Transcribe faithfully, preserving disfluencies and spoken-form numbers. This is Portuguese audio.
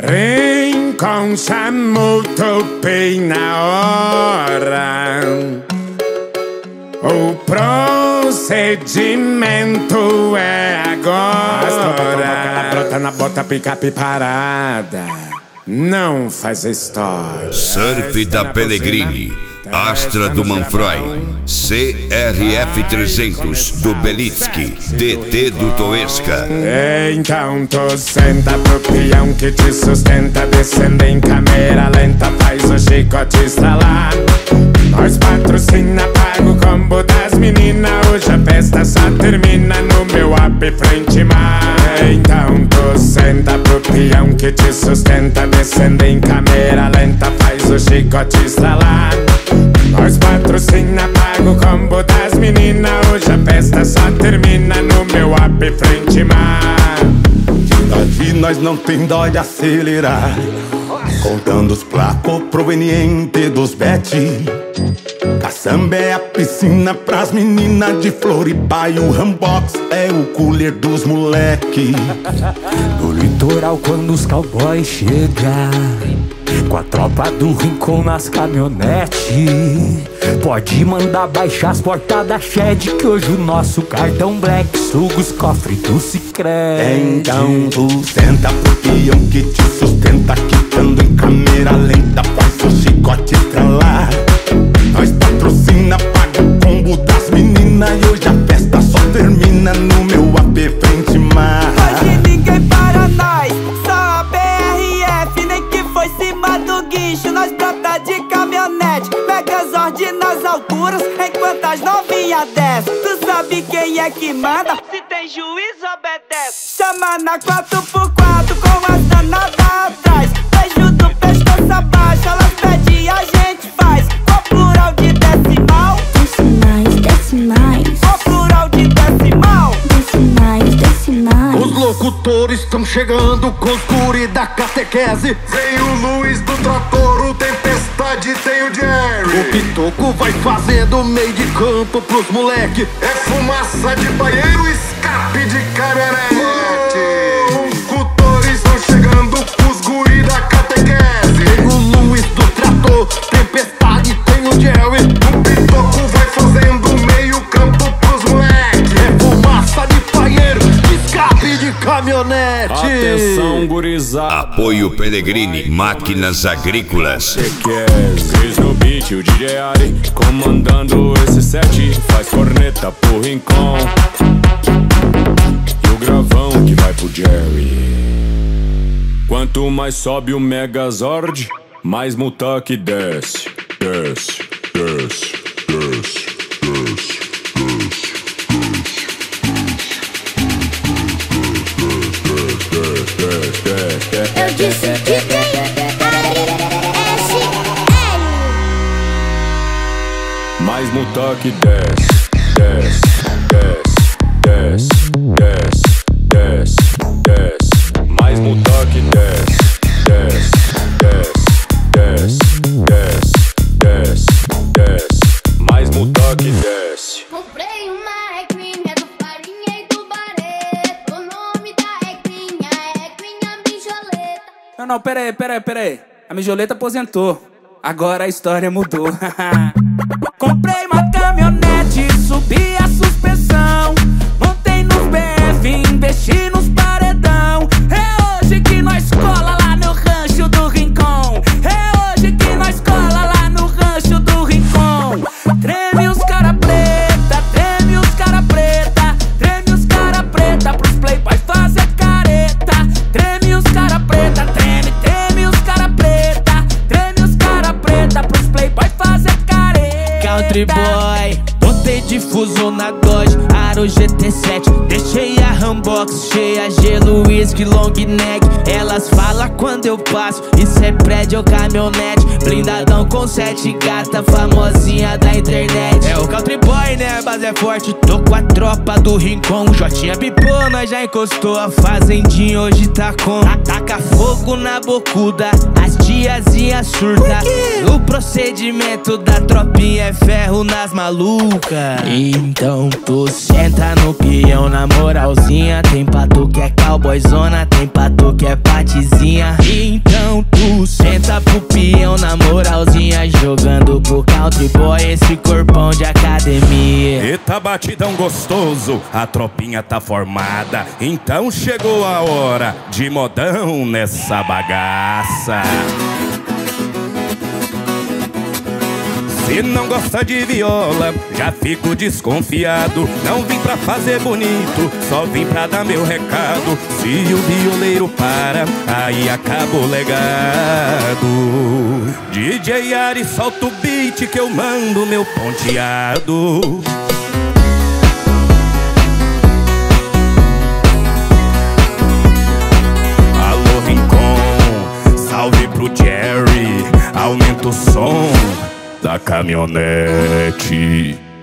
Rincon chamou, topei na hora. O procedimento é agora. Brota na bota, picape parada. Não faz história. Surf da Pellegrini, Astra do Manfroy, C R F trezentos do Belitsky, D T do Toesca. Então tu senta pro peão que te sustenta, descendo em câmera lenta, faz o chicote estralar. Nós patrocina, paga o combo das meninas. Hoje a festa só termina no meu app frente mar. Então tu senta pro peão que te sustenta, descendo em câmera lenta, faz o chicote estralar. Nós patrocina, paga o combo das meninas. Hoje a festa só termina no meu app frente mar. Daqui nós não tem dó de acelerar, contando os placos provenientes dos bet. Caçamba é a piscina pras meninas de Floripa e o Rambox é o cooler dos moleque. No litoral quando os cowboys chegam, com a tropa do Rincon nas caminhonetes, pode mandar baixar as portas da Shed, que hoje o nosso cartão Black suga os cofres do Sicredi. Então tu senta pro peão que te sustenta, quicando em câmera lenta, faz o chicote estralar. Nós patrocina, paga o combo das meninas e hoje a festa só termina no meu app frente mar. Hoje ninguém para nós, só a B R F, nem que foi cima do guincho. Nós brota de caminhonete, Megazord nas alturas, enquanto as novinhas descem. Tu sabe quem é que manda, se tem juiz obedece. Chama na quatro por quatro com as danadas atrás. Beijo do pescoço abaixo, elas pedem a gente faz. Qual plural de decimal? Decimais, decimais. Qual plural de decimal? Decimais, decimais. Os locutores estão chegando com os guri da catequese. Vem o Luiz do trator, o Tempestade, tem o Jerry. O Pitoco vai fazendo meio de campo pros moleque. É fumaça de banheiro, escape de caminhonete. Os locutores estão chegando com os guri da catequese. Tem o Luiz do trator, Tempestade, tem o Jerry. O Pitoco vai fazendo meio campo pros moleque. É fumaça de banheiro, escape de caminhonete. Atenção, gurizada. Apoio Pellegrini, Máquinas Agrícolas. Cris no beat, o D J Ari comandando esse set. Faz corneta pro Rincon e o gravão que vai pro Jerry. Quanto mais sobe o Megazord, mais Mutak desce, desce, desce, desce, desce, desce. Eu disse que tem S L. Mais Mutak desce, desce, desce, desce, desce, desce, desce. Mais Mutak desce, desce, desce, desce, desce, desce, desce. Mais Mutak desce. Comprei uma regrinha do farinha e do bareto. O nome da regrinha é regrinha mijoleta. Não, não, pera aí, pera aí, pera aí. A mijoleta aposentou, agora a história mudou. Comprei uma caminhonete, subi a suspensão, montei nos B F, investi nos paredão. É hoje que nós cola lá no rancho do Rincon. É hoje que nós cola lá no rancho do Rincon. Treme os cara preta, treme os cara preta, treme os cara preta pros playboys fazer careta. Treme os cara preta, treme, treme os cara preta, treme os cara preta pros playboys fazer careta. Country boy, botei difuso na Dodge, Aro G T sete. Deixei a Rambox cheia, gelo, whisky, long neck. Elas falam quando eu passo, isso é prédio ou caminhonete. Blindadão com sete gata, famosinha da internet. É o Country boy, né, a base é forte. Tô com a tropa do Rincon, Jotinha pipou, nós já encostou. A fazendinha hoje tá com taca fogo na bocuda, as tiazinhas surda. O procedimento da tropinha é ferro nas malucas. Então tu senta Senta no peão na moralzinha. Tem pra tu que é cowboyzona, tem pra tu que é patizinha. Então tu senta pro peão na moralzinha, jogando pro country boy esse corpão de academia. Eita batidão gostoso, a tropinha tá formada. Então chegou a hora de modão nessa bagaça. Se não gosta de viola, já fico desconfiado. Não vim pra fazer bonito, só vim pra dar meu recado. Se o violeiro para, aí acaba o legado. D J Ari, solta o beat que eu mando meu ponteado. Alô Rincon, salve pro Jerry, aumenta o som da caminhonete.